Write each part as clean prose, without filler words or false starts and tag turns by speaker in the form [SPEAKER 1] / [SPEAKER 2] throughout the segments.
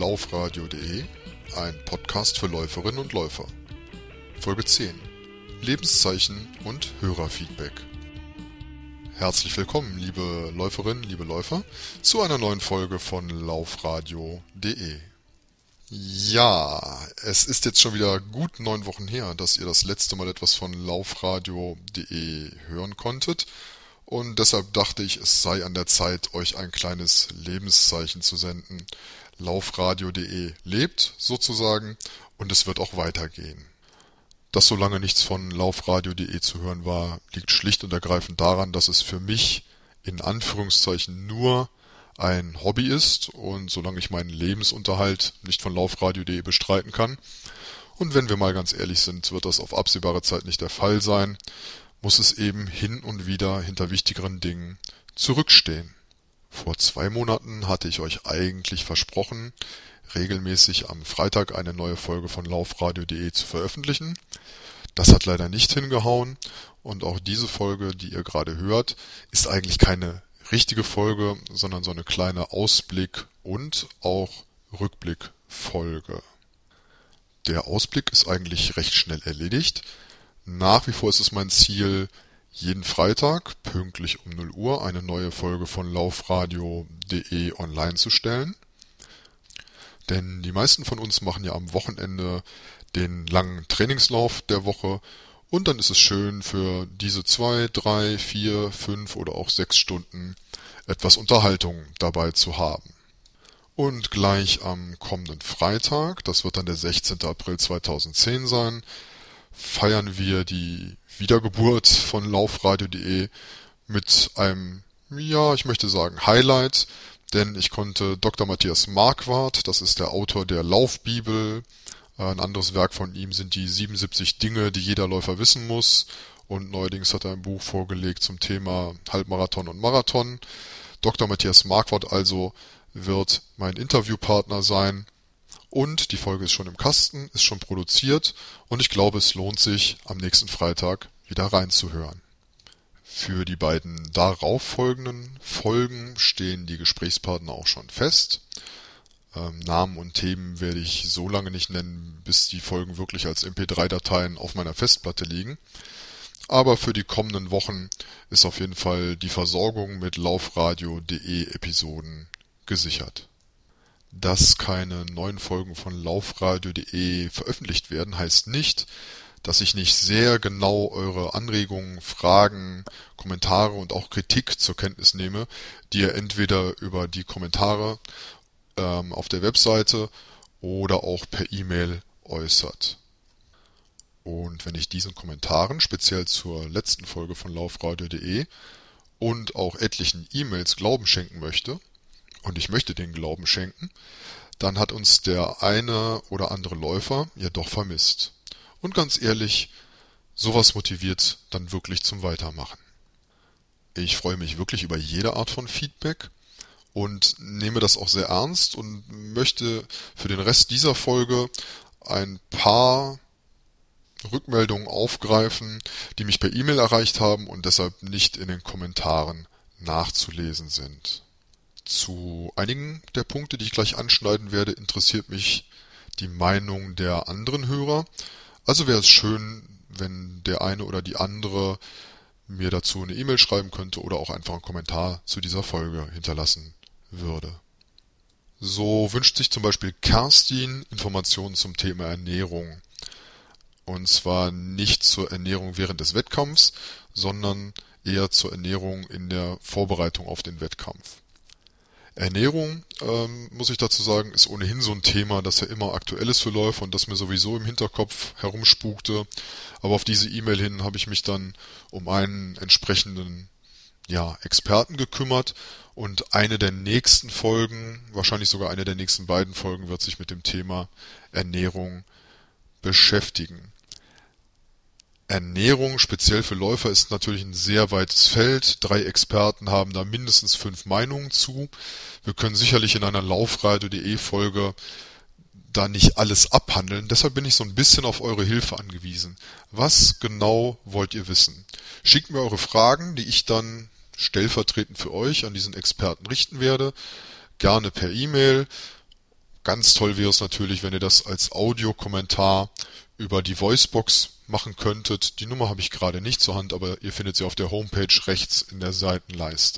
[SPEAKER 1] laufradio.de, ein Podcast für Läuferinnen und Läufer. Folge 10: Lebenszeichen und Hörerfeedback. Herzlich willkommen, liebe Läuferinnen, liebe Läufer, zu einer neuen Folge von laufradio.de. Ja, es ist jetzt schon wieder gut 9 Wochen her, dass ihr das letzte Mal etwas von laufradio.de hören konntet. Und deshalb dachte ich, es sei an der Zeit, euch ein kleines Lebenszeichen zu senden. Laufradio.de lebt sozusagen und es wird auch weitergehen. Dass so lange nichts von laufradio.de zu hören war, liegt schlicht und ergreifend daran, dass es für mich in Anführungszeichen nur ein Hobby ist und solange ich meinen Lebensunterhalt nicht von laufradio.de bestreiten kann. Und wenn wir mal ganz ehrlich sind, wird das auf absehbare Zeit nicht der Fall sein, muss es eben hin und wieder hinter wichtigeren Dingen zurückstehen. Vor 2 Monaten hatte ich euch eigentlich versprochen, regelmäßig am Freitag eine neue Folge von laufradio.de zu veröffentlichen. Das hat leider nicht hingehauen und auch diese Folge, die ihr gerade hört, ist eigentlich keine richtige Folge, sondern so eine kleine Ausblick- und auch Rückblickfolge. Der Ausblick ist eigentlich recht schnell erledigt. Nach wie vor ist es mein Ziel, jeden Freitag pünktlich um 0 Uhr eine neue Folge von laufradio.de online zu stellen. Denn die meisten von uns machen ja am Wochenende den langen Trainingslauf der Woche und dann ist es schön, für diese 2, 3, 4, 5 oder auch 6 Stunden etwas Unterhaltung dabei zu haben. Und gleich am kommenden Freitag, das wird dann der 16. April 2010 sein, feiern wir die Wiedergeburt von laufradio.de mit einem, ja, ich möchte sagen Highlight, denn ich konnte Dr. Matthias Marquardt, das ist der Autor der Laufbibel, ein anderes Werk von ihm sind die 77 Dinge, die jeder Läufer wissen muss, und neuerdings hat er ein Buch vorgelegt zum Thema Halbmarathon und Marathon. Dr. Matthias Marquardt also wird mein Interviewpartner sein. Und die Folge ist schon im Kasten, ist schon produziert und ich glaube, es lohnt sich, am nächsten Freitag wieder reinzuhören. Für die beiden darauf folgenden Folgen stehen die Gesprächspartner auch schon fest. Namen und Themen werde ich so lange nicht nennen, bis die Folgen wirklich als MP3-Dateien auf meiner Festplatte liegen. Aber für die kommenden Wochen ist auf jeden Fall die Versorgung mit laufradio.de Episoden gesichert. Dass keine neuen Folgen von laufradio.de veröffentlicht werden, heißt nicht, dass ich nicht sehr genau eure Anregungen, Fragen, Kommentare und auch Kritik zur Kenntnis nehme, die ihr entweder über die Kommentare auf der Webseite oder auch per E-Mail äußert. Und wenn ich diesen Kommentaren, speziell zur letzten Folge von laufradio.de und auch etlichen E-Mails Glauben schenken möchte, und ich möchte den Glauben schenken, dann hat uns der eine oder andere Läufer ja doch vermisst. Und ganz ehrlich, sowas motiviert dann wirklich zum Weitermachen. Ich freue mich wirklich über jede Art von Feedback und nehme das auch sehr ernst und möchte für den Rest dieser Folge ein paar Rückmeldungen aufgreifen, die mich per E-Mail erreicht haben und deshalb nicht in den Kommentaren nachzulesen sind. Zu einigen der Punkte, die ich gleich anschneiden werde, interessiert mich die Meinung der anderen Hörer. Also wäre es schön, wenn der eine oder die andere mir dazu eine E-Mail schreiben könnte oder auch einfach einen Kommentar zu dieser Folge hinterlassen würde. So wünscht sich zum Beispiel Kerstin Informationen zum Thema Ernährung. Und zwar nicht zur Ernährung während des Wettkampfs, sondern eher zur Ernährung in der Vorbereitung auf den Wettkampf. Ernährung, muss ich dazu sagen, ist ohnehin so ein Thema, das ja immer aktuell ist für Läufer und das mir sowieso im Hinterkopf herumspukte. Aber auf diese E-Mail hin habe ich mich dann um einen entsprechenden Experten gekümmert und eine der nächsten Folgen, wahrscheinlich sogar eine der nächsten beiden Folgen, wird sich mit dem Thema Ernährung beschäftigen. Ernährung, speziell für Läufer, ist natürlich ein sehr weites Feld. 3 Experten haben da mindestens 5 Meinungen zu. Wir können sicherlich in einer laufradio.de Folge da nicht alles abhandeln. Deshalb bin ich so ein bisschen auf eure Hilfe angewiesen. Was genau wollt ihr wissen? Schickt mir eure Fragen, die ich dann stellvertretend für euch an diesen Experten richten werde. Gerne per E-Mail Ganz toll wäre es natürlich, wenn ihr das als Audiokommentar über die Voicebox machen könntet. Die Nummer habe ich gerade nicht zur Hand, aber ihr findet sie auf der Homepage rechts in der Seitenleiste.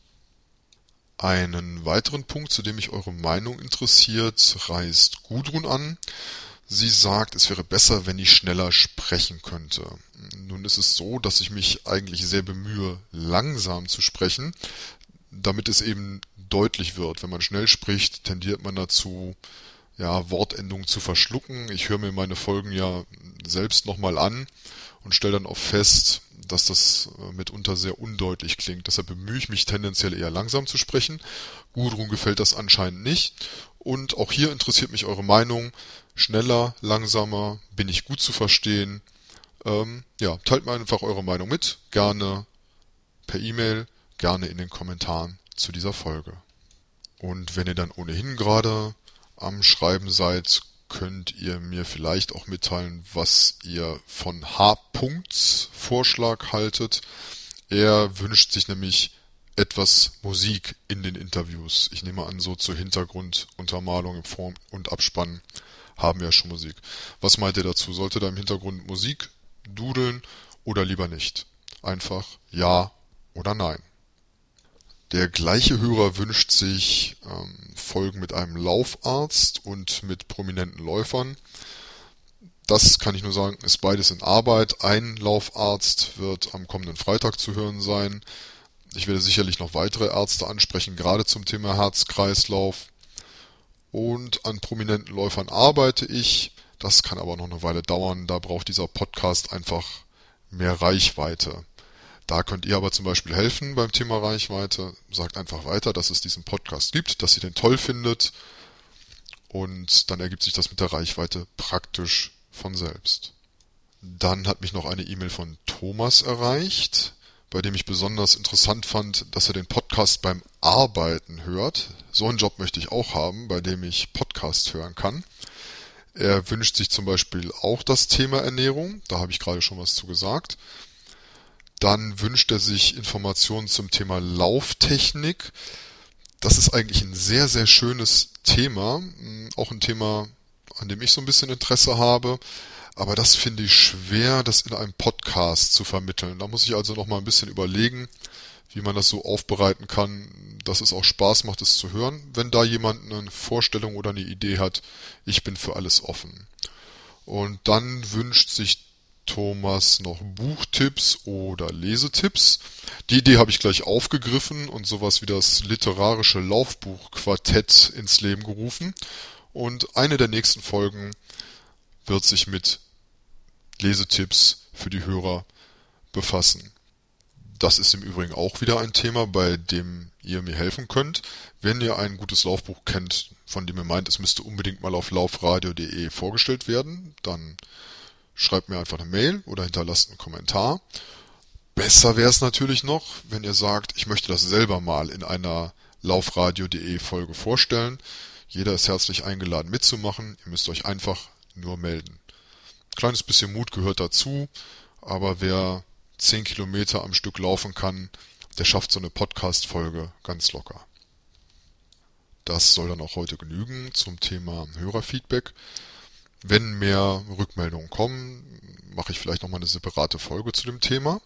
[SPEAKER 1] Einen weiteren Punkt, zu dem mich eure Meinung interessiert, reißt Gudrun an. Sie sagt, es wäre besser, wenn ich schneller sprechen könnte. Nun ist es so, dass ich mich eigentlich sehr bemühe, langsam zu sprechen, damit es eben deutlich wird. Wenn man schnell spricht, tendiert man dazu, Wortendungen zu verschlucken. Ich höre mir meine Folgen ja selbst nochmal an und stelle dann auch fest, dass das mitunter sehr undeutlich klingt. Deshalb bemühe ich mich tendenziell eher langsam zu sprechen. Gudrun gefällt das anscheinend nicht. Und auch hier interessiert mich eure Meinung. Schneller, langsamer, bin ich gut zu verstehen? Teilt mir einfach eure Meinung mit. Gerne per E-Mail, gerne in den Kommentaren zu dieser Folge. Und wenn ihr dann ohnehin gerade am Schreiben seid, könnt ihr mir vielleicht auch mitteilen, was ihr von H-Punkts Vorschlag haltet. Er wünscht sich nämlich etwas Musik in den Interviews. Ich nehme an, so zur Hintergrunduntermalung im Form- und Abspann haben wir ja schon Musik. Was meint ihr dazu? Sollte da im Hintergrund Musik dudeln oder lieber nicht? Einfach ja oder nein. Der gleiche Hörer wünscht sich Folgen mit einem Laufarzt und mit prominenten Läufern. Das kann ich nur sagen, ist beides in Arbeit. Ein Laufarzt wird am kommenden Freitag zu hören sein. Ich werde sicherlich noch weitere Ärzte ansprechen, gerade zum Thema Herz-Kreislauf. Und an prominenten Läufern arbeite ich. Das kann aber noch eine Weile dauern. Da braucht dieser Podcast einfach mehr Reichweite. Da könnt ihr aber zum Beispiel helfen beim Thema Reichweite. Sagt einfach weiter, dass es diesen Podcast gibt, dass ihr den toll findet. Und dann ergibt sich das mit der Reichweite praktisch von selbst. Dann hat mich noch eine E-Mail von Thomas erreicht, bei dem ich besonders interessant fand, dass er den Podcast beim Arbeiten hört. So einen Job möchte ich auch haben, bei dem ich Podcast hören kann. Er wünscht sich zum Beispiel auch das Thema Ernährung. Da habe ich gerade schon was zu gesagt. Dann wünscht er sich Informationen zum Thema Lauftechnik. Das ist eigentlich ein sehr, sehr schönes Thema. Auch ein Thema, an dem ich so ein bisschen Interesse habe. Aber das finde ich schwer, das in einem Podcast zu vermitteln. Da muss ich also noch mal ein bisschen überlegen, wie man das so aufbereiten kann, dass es auch Spaß macht, es zu hören. Wenn da jemand eine Vorstellung oder eine Idee hat, ich bin für alles offen. Und dann wünscht sich Thomas noch Buchtipps oder Lesetipps. Die Idee habe ich gleich aufgegriffen und sowas wie das literarische Laufbuchquartett ins Leben gerufen. Und eine der nächsten Folgen wird sich mit Lesetipps für die Hörer befassen. Das ist im Übrigen auch wieder ein Thema, bei dem ihr mir helfen könnt. Wenn ihr ein gutes Laufbuch kennt, von dem ihr meint, es müsste unbedingt mal auf laufradio.de vorgestellt werden, dann schreibt mir einfach eine Mail oder hinterlasst einen Kommentar. Besser wäre es natürlich noch, wenn ihr sagt, ich möchte das selber mal in einer laufradio.de Folge vorstellen. Jeder ist herzlich eingeladen mitzumachen. Ihr müsst euch einfach nur melden. Kleines bisschen Mut gehört dazu, aber wer 10 Kilometer am Stück laufen kann, der schafft so eine Podcast-Folge ganz locker. Das soll dann auch heute genügen zum Thema Hörerfeedback. Wenn mehr Rückmeldungen kommen, mache ich vielleicht nochmal eine separate Folge zu dem Thema.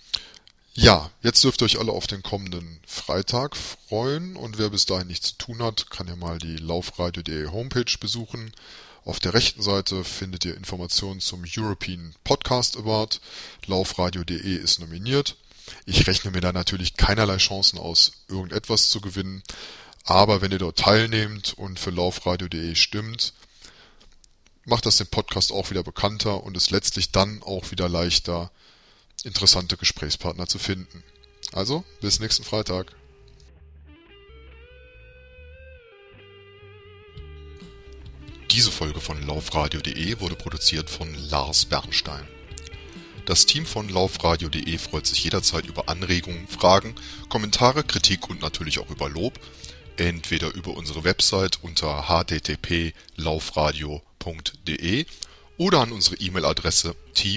[SPEAKER 1] Ja, jetzt dürft ihr euch alle auf den kommenden Freitag freuen und wer bis dahin nichts zu tun hat, kann ja mal die laufradio.de Homepage besuchen. Auf der rechten Seite findet ihr Informationen zum European Podcast Award. Laufradio.de ist nominiert. Ich rechne mir da natürlich keinerlei Chancen aus, irgendetwas zu gewinnen. Aber wenn ihr dort teilnehmt und für laufradio.de stimmt, macht das den Podcast auch wieder bekannter und es letztlich dann auch wieder leichter, interessante Gesprächspartner zu finden. Also, bis nächsten Freitag. Diese Folge von laufradio.de wurde produziert von Lars Bernstein. Das Team von laufradio.de freut sich jederzeit über Anregungen, Fragen, Kommentare, Kritik und natürlich auch über Lob, entweder über unsere Website unter http://laufradio.de oder an unsere E-Mail-Adresse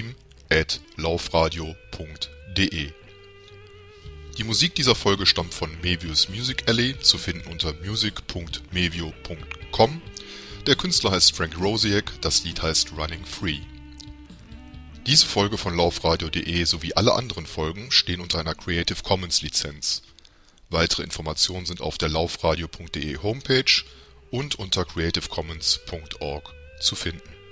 [SPEAKER 1] team@laufradio.de. Die Musik dieser Folge stammt von Mevius Music Alley, zu finden unter music.mevio.com. Der Künstler heißt Frank Rosiak, das Lied heißt Running Free. Diese Folge von Laufradio.de sowie alle anderen Folgen stehen unter einer Creative Commons Lizenz. Weitere Informationen sind auf der laufradio.de Homepage und unter creativecommons.org zu finden.